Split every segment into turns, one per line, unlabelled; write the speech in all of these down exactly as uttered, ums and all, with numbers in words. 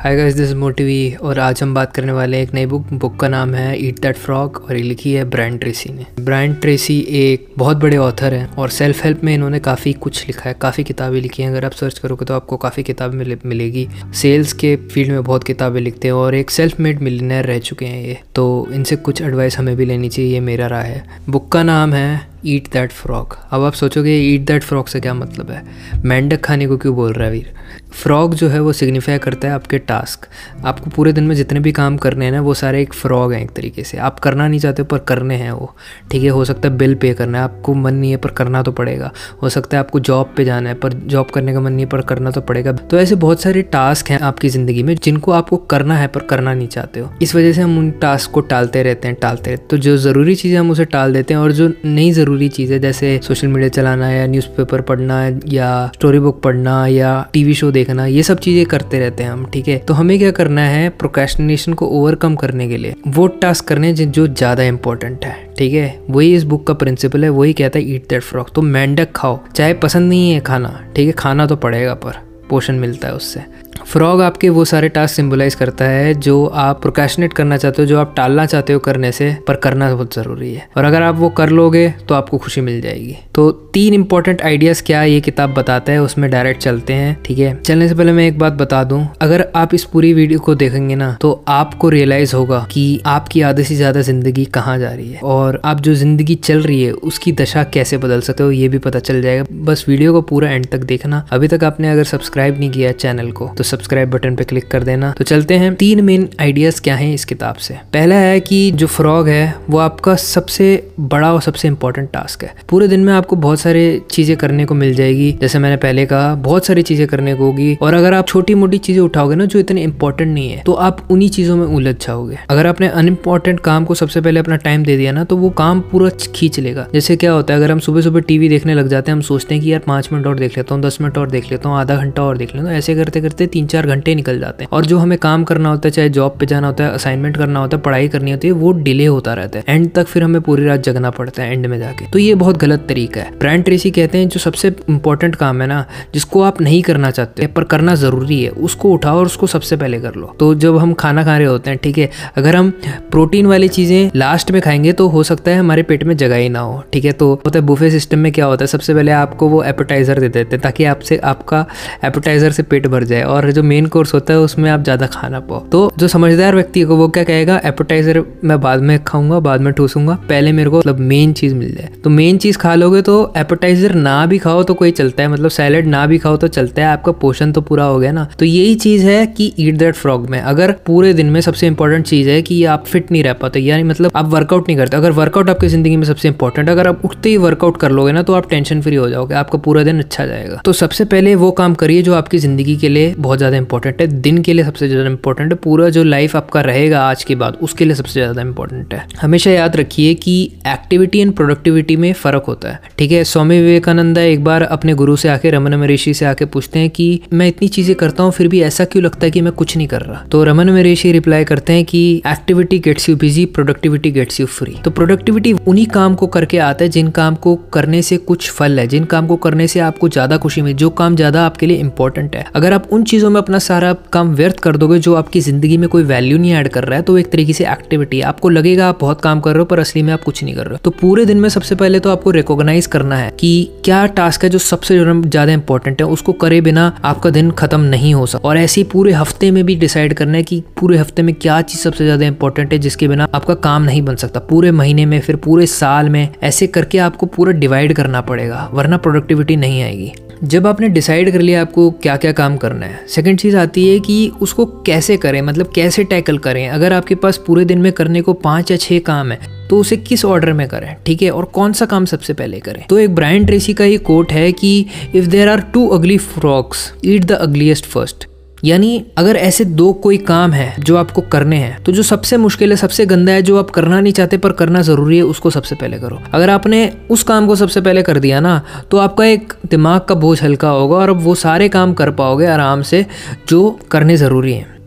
Hi guys, this is मोटिवी और आज हम बात करने वाले हैं एक नई बुक बुक का नाम है ईट दैट फ्रॉग और ये लिखी है ब्रायन ट्रेसी ने। ब्रायन ट्रेसी एक बहुत बड़े ऑथर हैं और सेल्फ हेल्प में इन्होंने काफ़ी कुछ लिखा है, काफ़ी किताबें लिखी हैं। अगर आप सर्च करोगे तो आपको काफ़ी किताबें मिले, मिलेगी। सेल्स के फील्ड में बहुत किताबें लिखते हैं और एक सेल्फ मेड मिलियनेयर रह चुके हैं ये, तो इनसे कुछ एडवाइस हमें भी लेनी चाहिए, ये मेरा राय है। बुक का नाम है ईट दैट फ्रॉग। अब आप सोचोगे ईट दैट फ्रॉग से क्या मतलब है, मेंढक खाने को क्यों बोल रहा है वीर। फ्रॉग जो है वो सिग्निफाई करता है आपके टास्क। आपको पूरे दिन में जितने भी काम करने हैं ना, वो सारे एक फ्रॉग हैं एक तरीके से। आप करना नहीं चाहते पर करने हैं वो, ठीक है। हो सकता है बिल पे करना है, आपको मन नहीं है पर करना तो पड़ेगा। हो सकता है आपको जॉब पे जाना है पर जॉब करने का मन नहीं है पर करना तो पड़ेगा। तो ऐसे बहुत सारे टास्क हैं आपकी ज़िंदगी में जिनको आपको करना है पर करना नहीं चाहते हो। इस वजह से हम उन टास्क को टालते रहते हैं टालते रहते तो जो ज़रूरी चीज़ें हम उसे टाल देते हैं और जो नहीं ज़रूरी चीज़ें जैसे सोशल मीडिया चलाना या न्यूज़पेपर पढ़ना या स्टोरी बुक पढ़ना या टीवी शो देखना, ये सब चीज़ें करते रहते हैं हम, ठीक है। तो हमें क्या करना है, प्रोक्रेस्टिनेशन को ओवरकम करने के लिए वो टास्क करने जो ज़्यादा इंपॉर्टेंट है, ठीक है। वही इस बुक का प्रिंसिपल है, वही कहता है ईट दैट फ्रॉग। तो मेंढक खाओ, चाहे पसंद नहीं है खाना, ठीक है, खाना तो पड़ेगा पर पोषण मिलता है उससे। फ्रॉग आपके वो सारे टास्क सिंबलाइज करता है जो आप प्रोक्रेस्टिनेट करना चाहते हो, जो आप टालना चाहते हो करने से, पर करना बहुत ज़रूरी है। और अगर आप वो कर लोगे तो आपको खुशी मिल जाएगी। तो तीन इंपॉर्टेंट आइडियाज़ क्या ये किताब बताता है, उसमें डायरेक्ट चलते हैं, ठीक है। चलने से पहले मैं एक बात बता दूं, अगर आप इस पूरी वीडियो को देखेंगे ना तो आपको रियलाइज़ होगा कि आपकी आधे से ज़्यादा ज़िंदगी कहाँ जा रही है और आप जो ज़िंदगी चल रही है उसकी दशा कैसे बदल सकते हो, ये भी पता चल जाएगा। बस वीडियो को पूरा एंड तक देखना। अभी तक आपने अगर सब्सक्राइब नहीं किया चैनल को तो सब्सक्राइब बटन पे क्लिक कर देना। तो चलते हैं, तीन मेन आइडियाज क्या हैं इस किताब से। पहला है कि जो फ्रॉग है वो आपका सबसे बड़ा और सबसे इंपॉर्टेंट टास्क है। पूरे दिन में आपको बहुत सारी चीजें करने को मिल जाएगी, जैसे मैंने पहले कहा, बहुत सारी चीजें करने को होगी। और अगर आप छोटी मोटी चीजें उठाओगे ना जो इतनी इंपॉर्टेंट नहीं है, तो आप उन्हीं चीजों में उलझ जाओगे। अगर आपने अनइम्पॉर्टेंट काम को सबसे पहले अपना टाइम दे दिया ना तो वो काम पूरा खींच लेगा। जैसे क्या होता है, अगर हम सुबह सुबह टीवी देखने लग जाते हैं, हम सोचते हैं कि यार पांच मिनट और देख लेता हूँ, दस मिनट और देख लेता हूँ, आधा घंटा और देख लेता हूँ, ऐसे करते करते तीन चार घंटे निकल जाते हैं। और जो हमें काम करना होता है, चाहे जॉब पे जाना होता है, असाइनमेंट करना होता है, पढ़ाई करनी होती है, वो डिले होता रहता है। एंड तक फिर हमें पूरी रात जगना पड़ता है एंड में जाके। तो ये बहुत गलत तरीका है। ब्रायन ट्रेसी कहते हैं जो सबसे इंपॉर्टेंट काम है ना, जिसको आप नहीं करना चाहते पर करना जरूरी है, उसको उठाओ और उसको सबसे पहले कर लो। तो जब हम खाना खा रहे होते हैं, ठीक है, अगर हम प्रोटीन वाली चीजें लास्ट में खाएंगे तो हो सकता है हमारे पेट में जगह ही ना हो, ठीक है। तो होता है बुफे सिस्टम में क्या होता है, सबसे पहले आपको वो एपेटाइजर दे देते हैं ताकि आपसे आपका एपेटाइजर से पेट भर जाए और जो मेन कोर्स होता है उसमें आप ज्यादा खाना पाओ। तो जो समझदार व्यक्ति को वो क्या कहेगा, एपेटाइजर मैं बाद में खाऊंगा, बाद में ठूसूंगा, पहले मेरे को मतलब मेन चीज मिल जाए। तो मेन चीज खा लोगे तो एपेटाइजर ना भी खाओ तो कोई चलता है, मतलब सैलेड ना भी खाओ तो चलता है, आपका पोषण तो पूरा हो गया ना। तो यही चीज है कि ईट दैट फ्रॉग में अगर पूरे दिन में सबसे इंपॉर्टेंट चीज है कि आप फिट नहीं रह पाते, यानी मतलब आप वर्कआउट नहीं करते। अगर वर्कआउट आपकी जिंदगी में सबसे इंपॉर्टेंट, अगर आप उठते ही वर्कआउट कर लोगे ना तो आप टेंशन फ्री हो जाओगे, आपका पूरा दिन अच्छा जाएगा। तो सबसे पहले वो काम करिए जो आपकी जिंदगी के लिए बहुत ज्यादा इंपॉर्टेंट है, दिन के लिए सबसे ज्यादा इंपॉर्टेंट है, पूरा जो लाइफ आपका रहेगा आज के बाद उसके लिए सबसे ज्यादा इंपॉर्टेंट है। हमेशा याद रखिए कि एक्टिविटी एंड प्रोडक्टिविटी में फर्क होता है, ठीक है। स्वामी विवेकानंद एक बार अपने गुरु से आके, रमन महर्षि से आके पूछते हैं कि मैं इतनी चीजें करता हूँ फिर भी ऐसा क्यों लगता है कि मैं कुछ नहीं कर रहा। तो रमन महर्षि रिप्लाई करते हैं कि activity gets you busy, productivity gets you free. तो प्रोडक्टिविटी उन्हीं काम को करके आता है जिन काम को करने से कुछ फल है, जिन काम को करने से आपको ज्यादा खुशी मिले, जो काम ज्यादा आपके लिए इंपॉर्टेंट है। अगर आप उन चीजों में अपना सारा काम व्यर्थ कर दोगे जो आपकी जिंदगी में कोई वैल्यू नहीं ऐड कर रहा है, तो एक तरीके से एक्टिविटी है। आपको लगेगा आप बहुत काम कर रहे हो पर असली में आप कुछ नहीं कर रहे हो। तो पूरे दिन में सबसे पहले तो आपको रिकॉग्नाइज करना है कि क्या टास्क है जो सबसे ज्यादा इंपॉर्टेंट है, उसको करे बिना आपका दिन खत्म नहीं हो सकता। और ऐसे पूरे हफ्ते में भी डिसाइड करना है कि पूरे हफ्ते में क्या चीज सबसे ज्यादा इंपॉर्टेंट है जिसके बिना आपका काम नहीं बन सकता। पूरे महीने में, फिर पूरे साल में, ऐसे करके आपको पूरा डिवाइड करना पड़ेगा, वरना प्रोडक्टिविटी नहीं आएगी। जब आपने डिसाइड कर लिया आपको क्या क्या काम करना है, सेकंड चीज़ आती है कि उसको कैसे करें, मतलब कैसे टैकल करें। अगर आपके पास पूरे दिन में करने को पाँच या छः काम है तो उसे किस ऑर्डर में करें, ठीक है, और कौन सा काम सबसे पहले करें। तो एक ब्रायन ट्रेसी का ये कोट है कि if there are two ugly frogs eat the ugliest first. यानी अगर ऐसे दो कोई काम है जो आपको करने हैं तो जो सबसे मुश्किल है, सबसे गंदा है, जो आप करना नहीं चाहते पर करना जरूरी है, उसको सबसे पहले करो। अगर आपने उस काम को सबसे पहले कर दिया ना तो आपका एक दिमाग का बोझ हल्का होगा और अब वो सारे काम कर पाओगे आराम से जो करने जरूरी है।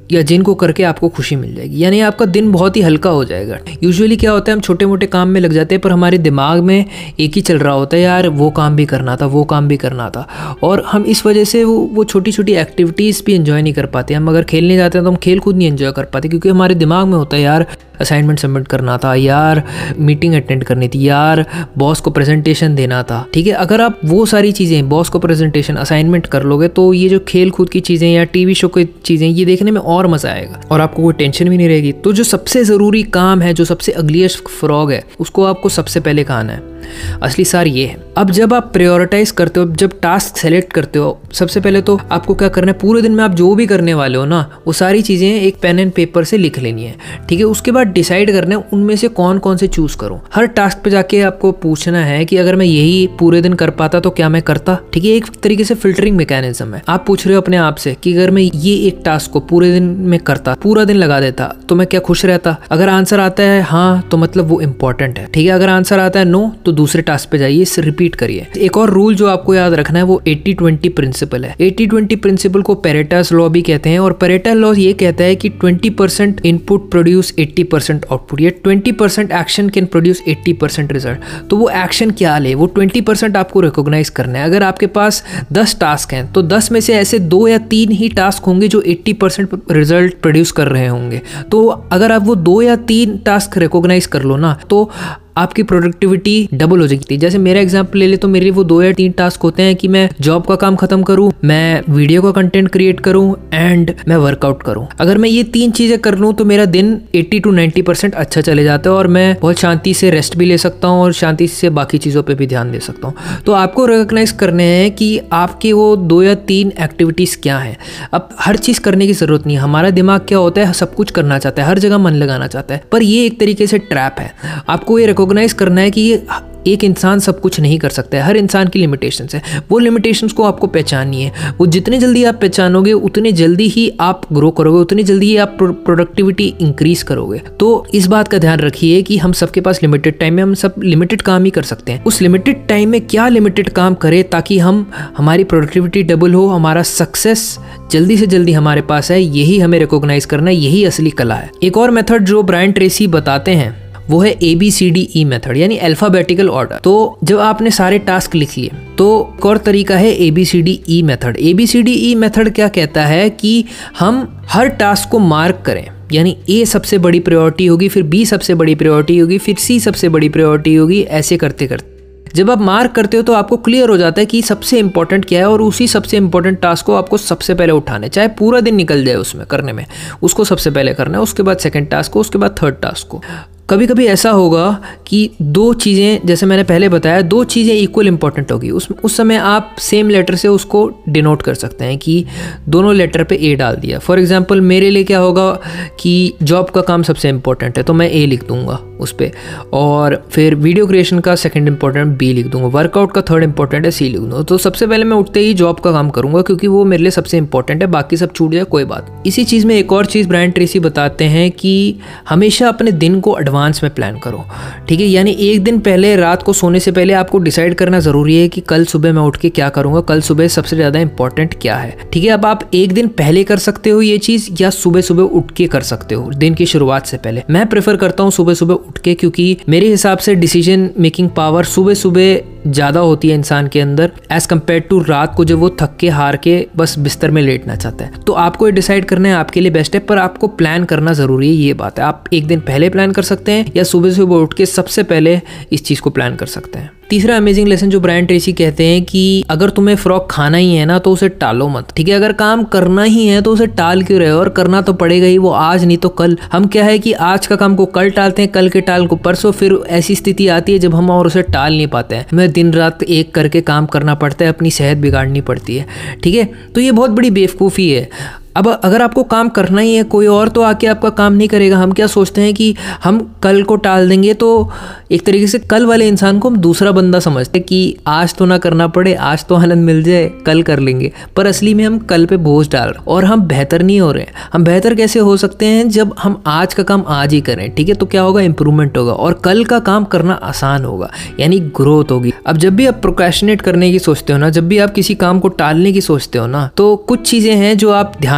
या जिनको करके आपको खुशी मिल जाएगी, यानी आपका दिन बहुत ही हल्का हो जाएगा। यूजुअली क्या होता है, हम छोटे मोटे काम में लग जाते हैं पर हमारे दिमाग में एक ही चल रहा होता है, यार वो काम भी करना था, वो काम भी करना था, और हम इस वजह से वो वो छोटी छोटी एक्टिविटीज़ भी एंजॉय नहीं कर पाते। हम अगर खेलने जाते हैं तो हम खेल कूद नहीं एंजॉय कर पाते, क्योंकि हमारे दिमाग में होता है यार असाइनमेंट सबमिट करना था, यार मीटिंग अटेंड करनी थी, यार बॉस को प्रेजेंटेशन देना था। ठीक है, अगर आप वो सारी चीज़ें, बॉस को प्रेजेंटेशन, असाइनमेंट कर लोगे तो ये जो खेल कूद की चीज़ें या टीवी शो की चीज़ें, ये देखने में और मज़ा आएगा और आपको कोई टेंशन भी नहीं रहेगी। तो जो सबसे ज़रूरी काम है, जो सबसे अगलीस्ट फ्रॉग है, उसको आपको सबसे पहले कहना है। असली सार ये है। अब जब आप प्रायोरिटाइज करते हो, जब टास्क सेलेक्ट करते हो, सबसे पहले तो आपको क्या करना है, पूरे दिन में आप जो भी करने वाले हो ना, वो सारी चीज़ें एक पेन एंड पेपर से लिख लेनी है। ठीक है, उसके बाद डिसाइड करना है उनमें से कौन कौन से चूज करूं। हर टास्क पे जाके आपको पूछना है कि अगर मैं यही पूरे दिन कर पाता तो क्या मैं करता। ठीक है, एक तरीके से फिल्टरिंग मैकेनिज्म है। आप पूछ रहे हो अपने आप से कि अगर मैं ये एक टास्क को पूरे दिन में करता, पूरा दिन लगा देता, तो मैं क्या खुश रहता। अगर आंसर आता है हाँ, तो मतलब वो इंपॉर्टेंट है। ठीक है, अगर आंसर आता है नो, तो दूसरे टास्क पे जाइए, इसे रिपीट करिए। एक और रूल जो आपको याद रखना है वो एटी ट्वेंटी प्रिंसिपल है। एटी ट्वेंटी प्रिंसिपल को पेरेटास लॉ भी कहते हैं, और पेरेटा लॉ ये कहता है कि twenty percent input produce eighty percent output, या twenty percent action can produce eighty percent result. तो वो एक्शन क्या ले, वो ट्वेंटी परसेंट आपको रिकॉग्नाइज करना है। अगर आपके पास दस टास्क हैं तो दस में से ऐसे दो या तीन ही टास्क होंगे जो एटी परसेंट रिजल्ट प्रोड्यूस कर रहे होंगे। तो अगर आप वो दो या तीन टास्क रिकॉग्नाइज कर लो ना, तो आपकी प्रोडक्टिविटी डबल हो जाएगी। जैसे मेरा एग्जांपल ले ले तो मेरे वो दो या तीन टास्क होते हैं कि मैं जॉब का काम खत्म करूं, मैं वीडियो का कंटेंट क्रिएट करूं एंड मैं वर्कआउट करूं। अगर मैं ये तीन चीजें कर लूं तो मेरा दिन एटी टू नाइंटी परसेंट अच्छा चले जाता है और मैं बहुत शांति से रेस्ट भी ले सकता हूं और शांति से बाकी चीजों पे भी ध्यान दे सकता हूं। तो आपको रिकॉग्नाइज करने हैं कि आपके वो दो या तीन एक्टिविटीज क्या है। अब हर चीज करने की जरूरत नहीं है। हमारा दिमाग क्या होता है, सब कुछ करना चाहता है, हर जगह मन लगाना चाहता है, पर ये एक तरीके से ट्रैप है। आपको ये रिकॉग्नाइज करना है कि ये एक इंसान सब कुछ नहीं कर सकता है, हर इंसान की लिमिटेशंस है। वो लिमिटेशंस को आपको पहचाननी है। वो जितने जल्दी आप पहचानोगे उतने जल्दी ही आप ग्रो करोगे, उतनी जल्दी ही आप प्रोडक्टिविटी इंक्रीज करोगे। तो इस बात का ध्यान रखिए कि हम सबके पास लिमिटेड टाइम है, हम सब लिमिटेड काम ही कर सकते हैं। उस लिमिटेड टाइम में क्या लिमिटेड काम करें ताकि हम हमारी प्रोडक्टिविटी डबल हो, हमारा सक्सेस जल्दी से जल्दी हमारे पास है, यही हमें रिकॉग्नाइज करना है, यही असली कला है। एक और मेथड जो ब्रायन ट्रेसी बताते हैं वो है A B C D E method, यानी अल्फाबेटिकल ऑर्डर। तो जब आपने सारे टास्क लिख लिए तो एक और तरीका है A B C D E method. A B C D E method क्या कहता है कि हम हर टास्क को मार्क करें, यानी ए सबसे बड़ी प्रायोरिटी होगी, फिर बी सबसे बड़ी प्रायोरिटी होगी, फिर सी सबसे बड़ी प्रायोरिटी होगी, ऐसे करते करते जब आप मार्क करते हो तो आपको क्लियर हो जाता है कि सबसे इंपॉर्टेंट क्या है, और उसी सबसे इंपॉर्टेंट टास्क को आपको सबसे पहले उठाना है। चाहे पूरा दिन निकल जाए उसमें करने में, उसको सबसे पहले करना है, उसके बाद सेकंड टास्क को, उसके बाद थर्ड टास्क को। कभी कभी ऐसा होगा कि दो चीज़ें, जैसे मैंने पहले बताया, दो चीज़ें इक्वल इंपॉर्टेंट होगी। उस उस समय आप सेम लेटर से उसको डिनोट कर सकते हैं कि दोनों लेटर पे ए डाल दिया। फॉर एग्जांपल मेरे लिए क्या होगा कि जॉब का काम सबसे इंपॉर्टेंट है तो मैं ए लिख दूंगा उस पर, और फिर वीडियो क्रिएशन का सेकंड इंपॉर्टेंट बी लिख दूंगा, वर्कआउट का थर्ड इंपॉर्टेंट है सी लिख दूंगा। तो सबसे पहले मैं उठते ही जॉब का काम करूंगा क्योंकि वो मेरे लिए सबसे इंपॉर्टेंट है, बाकी सब छूट जाए कोई बात। इसी चीज़ में एक और चीज़ ब्रायन ट्रेसी बताते हैं कि हमेशा अपने दिन को एडवांस में प्लान करो। ठीक है, यानी एक दिन पहले, रात को सोने से पहले आपको डिसाइड करना जरूरी है कि कल सुबह मैं उठ के क्या करूंगा, कल सुबह सबसे ज्यादा इंपॉर्टेंट क्या है। ठीक है, अब आप एक दिन पहले कर सकते हो ये चीज, या सुबह सुबह उठ के कर सकते हो दिन की शुरुआत से पहले। मैं प्रेफर करता हूँ सुबह सुबह उठ के, क्योंकि मेरे हिसाब से डिसीजन मेकिंग पावर सुबह सुबह ज्यादा होती है इंसान के अंदर एज कम्पेयर टू रात को जब वो थक के हार के बस बिस्तर में लेटना चाहता है। तो आपको ये डिसाइड करना है आपके लिए बेस्ट है, पर आपको प्लान करना जरूरी है, ये बात है। आप एक दिन पहले प्लान कर सकते हैं या सुबह सुबह उठ के सबसे पहले इस चीज को प्लान कर सकते हैं। तीसरा अमेजिंग लेसन जो ब्रायन ट्रेसी कहते हैं कि अगर तुम्हें फ्रॉग खाना ही है ना तो उसे टालो मत। ठीक है, अगर काम करना ही है तो उसे टाल क्यों रहे हो, और करना तो पड़ेगा ही, वो आज नहीं तो कल। हम क्या है कि आज का काम को कल टालते हैं, कल के टाल को परसों, फिर ऐसी स्थिति आती है जब हम और उसे टाल नहीं पाते हैं, हमें दिन रात एक करके काम करना पड़ता है, अपनी सेहत बिगाड़नी पड़ती है। ठीक है, तो ये बहुत बड़ी बेवकूफ़ी है। अब अगर आपको काम करना ही है, कोई और तो आके आपका काम नहीं करेगा। हम क्या सोचते हैं कि हम कल को टाल देंगे, तो एक तरीके से कल वाले इंसान को हम दूसरा बंदा समझते हैं कि आज तो ना करना पड़े, आज तो आनंद मिल जाए, कल कर लेंगे। पर असली में हम कल पे बोझ डाल रहे हैं और हम बेहतर नहीं हो रहे हैं। हम बेहतर कैसे हो सकते हैं जब हम आज का काम आज ही करें। ठीक है, तो क्या होगा, इंप्रूवमेंट होगा और कल का काम करना आसान होगा, यानी ग्रोथ होगी। अब जब भी आप प्रोक्रेस्टिनेट करने की सोचते हो ना, जब भी आप किसी काम को टालने की सोचते हो ना, तो कुछ चीजें हैं जो आप ध्यान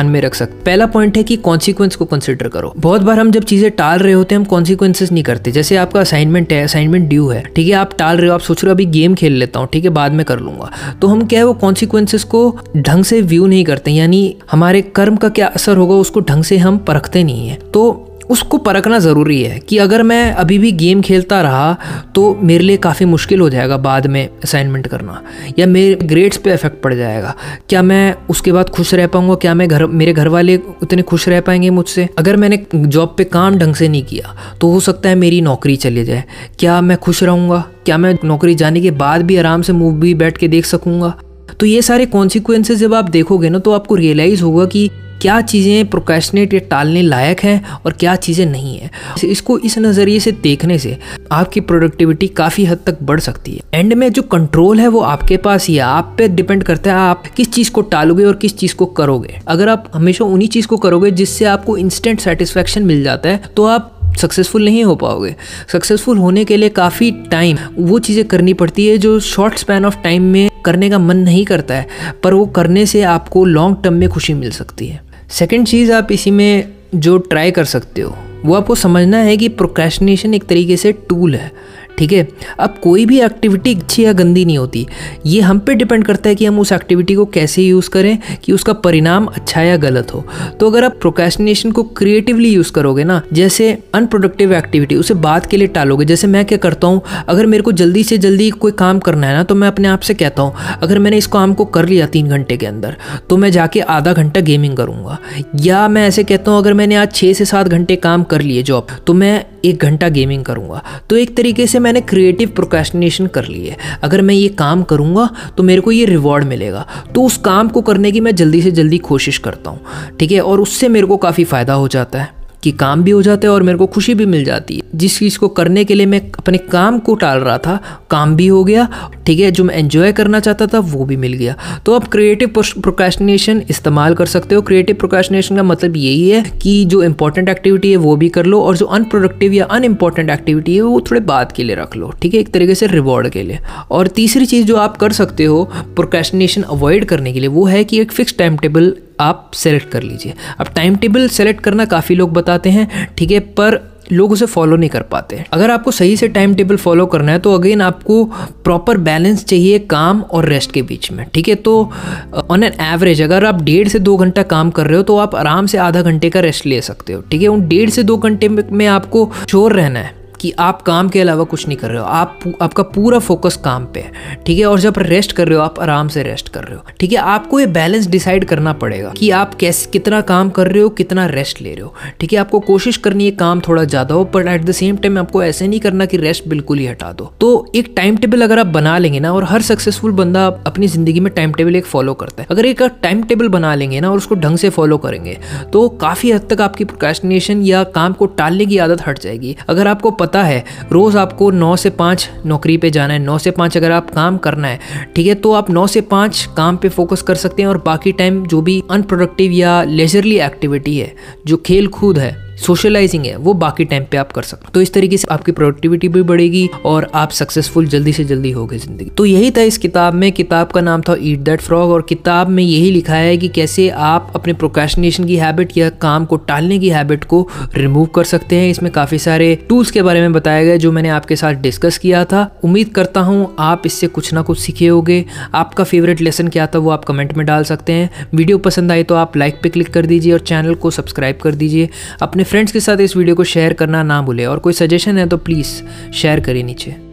ध्यान में रख सकते। पहला पॉइंट है कि कॉन्सिक्वेंस को कंसिडर करो। बहुत बार हम जब चीजें टाल रहे होते हैं हम कॉन्सिक्वेंसेस नहीं करते। जैसे आपका असाइनमेंट है, असाइनमेंट ड्यू है, ठीक है, आप टाल रहे हो, आप सोच रहे हो अभी गेम खेल लेता हूँ, ठीक है, बाद में कर लूंगा। तो हम क्या है वो कॉन्सिक्वेंसेस को ढंग से व्यू नहीं करते, यानी हमारे कर्म का क्या असर होगा उसको ढंग से हम परखते नहीं है। तो उसको परखना ज़रूरी है कि अगर मैं अभी भी गेम खेलता रहा तो मेरे लिए काफ़ी मुश्किल हो जाएगा बाद में असाइनमेंट करना, या मेरे ग्रेड्स पे इफेक्ट पड़ जाएगा। क्या मैं उसके बाद खुश रह पाऊँगा? क्या मैं घर मेरे घर वाले उतने खुश रह पाएंगे मुझसे? अगर मैंने जॉब पे काम ढंग से नहीं किया तो हो सकता है मेरी नौकरी चली जाए। क्या मैं खुश रहूँगा? क्या मैं नौकरी जाने के बाद भी आराम से मूवी बैठ के देख सकूँगा? तो ये सारे कॉन्सिक्वेंसेस जब आप देखोगे ना तो आपको रियलाइज़ होगा कि क्या चीज़ें प्रोक्रेस्टिनेट या टालने लायक हैं और क्या चीज़ें नहीं हैं। इसको इस नज़रिए से देखने से आपकी प्रोडक्टिविटी काफ़ी हद तक बढ़ सकती है। एंड में जो कंट्रोल है वो आपके पास ही है, आप पे डिपेंड करता है आप किस चीज़ को टालोगे और किस चीज़ को करोगे। अगर आप हमेशा उन्हीं चीज़ को करोगे जिससे आपको इंस्टेंट सेटिस्फैक्शन मिल जाता है तो आप सक्सेसफुल नहीं हो पाओगे। सक्सेसफुल होने के लिए काफ़ी टाइम वो चीज़ें करनी पड़ती है जो शॉर्ट स्पैन ऑफ टाइम में करने का मन नहीं करता है, पर वो करने से आपको लॉन्ग टर्म में खुशी मिल सकती है। सेकंड चीज़ आप इसी में जो ट्राई कर सकते हो वो आपको समझना है कि प्रोक्रेस्टिनेशन एक तरीके से टूल है, ठीक है। अब कोई भी एक्टिविटी अच्छी या गंदी नहीं होती, ये हम पे डिपेंड करता है कि हम उस एक्टिविटी को कैसे यूज़ करें कि उसका परिणाम अच्छा या गलत हो। तो अगर आप प्रोक्रेस्टिनेशन को क्रिएटिवली यूज़ करोगे ना, जैसे अनप्रोडक्टिव एक्टिविटी उसे बाद के लिए टालोगे। जैसे मैं क्या करता हूँ, अगर मेरे को जल्दी से जल्दी कोई काम करना है ना तो मैं अपने आप से कहता हूँ अगर मैंने इस काम को कर लिया तीन घंटे के अंदर तो मैं जाके आधा घंटा गेमिंग करूँगा। या मैं ऐसे कहता हूँ अगर मैंने आज छः से सात घंटे काम कर लिए जॉब तो मैं एक घंटा गेमिंग करूँगा। तो एक तरीके से मैंने क्रिएटिव प्रोक्रेस्टिनेशन कर ली है। अगर मैं ये काम करूँगा तो मेरे को ये रिवॉर्ड मिलेगा, तो उस काम को करने की मैं जल्दी से जल्दी कोशिश करता हूँ, ठीक है। और उससे मेरे को काफ़ी फ़ायदा हो जाता है कि काम भी हो जाता है और मेरे को खुशी भी मिल जाती है। जिस चीज़ को करने के लिए मैं अपने काम को टाल रहा था काम भी हो गया, ठीक है। जो मैं एंजॉय करना चाहता था वो भी मिल गया। तो आप क्रिएटिव प्रोक्रेस्टिनेशन इस्तेमाल कर सकते हो। क्रिएटिव प्रोक्रेस्टिनेशन का मतलब यही है कि जो इंपॉर्टेंट एक्टिविटी है वो भी कर लो और जो अनप्रोडक्टिव या अनइम्पॉर्टेंट एक्टिविटी है वो थोड़े बाद के लिए रख लो, ठीक है, एक तरीके से रिवॉर्ड के लिए। और तीसरी चीज़ जो आप कर सकते हो प्रोक्रेस्टिनेशन अवॉइड करने के लिए वो है कि एक फिक्स टाइम टेबल आप सेलेक्ट कर लीजिए। अब टाइम टेबल सेलेक्ट करना काफ़ी लोग बताते हैं, ठीक है, पर लोग उसे फॉलो नहीं कर पाते। अगर आपको सही से टाइम टेबल फॉलो करना है तो अगेन आपको प्रॉपर बैलेंस चाहिए काम और रेस्ट के बीच में, ठीक है। तो ऑन एन एवरेज अगर आप डेढ़ से दो घंटा काम कर रहे हो तो आप आराम से आधा घंटे का रेस्ट ले सकते हो, ठीक है। उन डेढ़ से दो घंटे में आपको श्योर रहना है कि आप काम के अलावा कुछ नहीं कर रहे हो, आप आपका पूरा फोकस काम पे है, ठीक है। और जब रेस्ट कर रहे हो आप आराम से रेस्ट कर रहे हो, ठीक है। आपको ये बैलेंस डिसाइड करना पड़ेगा कि आप कैसे कितना काम कर रहे हो, कितना रेस्ट ले रहे हो, ठीक है। आपको कोशिश करनी है काम थोड़ा ज़्यादा हो, पर एट द सेम टाइम आपको ऐसे नहीं करना कि रेस्ट बिल्कुल ही हटा दो। तो एक टाइम टेबल अगर आप बना लेंगे ना, और हर सक्सेसफुल बंदा अपनी ज़िंदगी में टाइम टेबल एक फॉलो करता है, अगर एक टाइम टेबल बना लेंगे ना और उसको ढंग से फॉलो करेंगे तो काफ़ी हद तक आपकी प्रोक्रेस्टिनेशन या काम को टालने की आदत हट जाएगी। अगर आपको पता है रोज़ आपको नौ से पाँच नौकरी पे जाना है, नौ से पाँच अगर आप काम करना है, ठीक है, तो आप नौ से पाँच काम पे फोकस कर सकते हैं और बाकी टाइम जो भी अनप्रोडक्टिव या लेजरली एक्टिविटी है, जो खेल कूद है, सोशलाइजिंग है, वो बाकी टाइम पे आप कर सकते हो। तो इस तरीके से आपकी प्रोडक्टिविटी भी बढ़ेगी और आप सक्सेसफुल जल्दी से जल्दी होगे जिंदगी। तो यही था इस किताब में। किताब का नाम था ईट दैट फ्रॉग और किताब में यही लिखा है कि कैसे आप अपने प्रोक्रेस्टिनेशन की हैबिट या काम को टालने की हैबिट को रिमूव कर सकते हैं। इसमें काफी सारे टूल्स के बारे में बताया गया जो मैंने आपके साथ डिस्कस किया था। उम्मीद करता हूँ आप इससे कुछ ना कुछ सीखे होगे। आपका फेवरेट लेसन क्या था वो आप कमेंट में डाल सकते हैं। वीडियो पसंद आई तो आप लाइक पे क्लिक कर दीजिए और चैनल को सब्सक्राइब कर दीजिए। अपने फ्रेंड्स के साथ इस वीडियो को शेयर करना ना भूलें और कोई सजेशन है तो प्लीज़ शेयर करिए नीचे।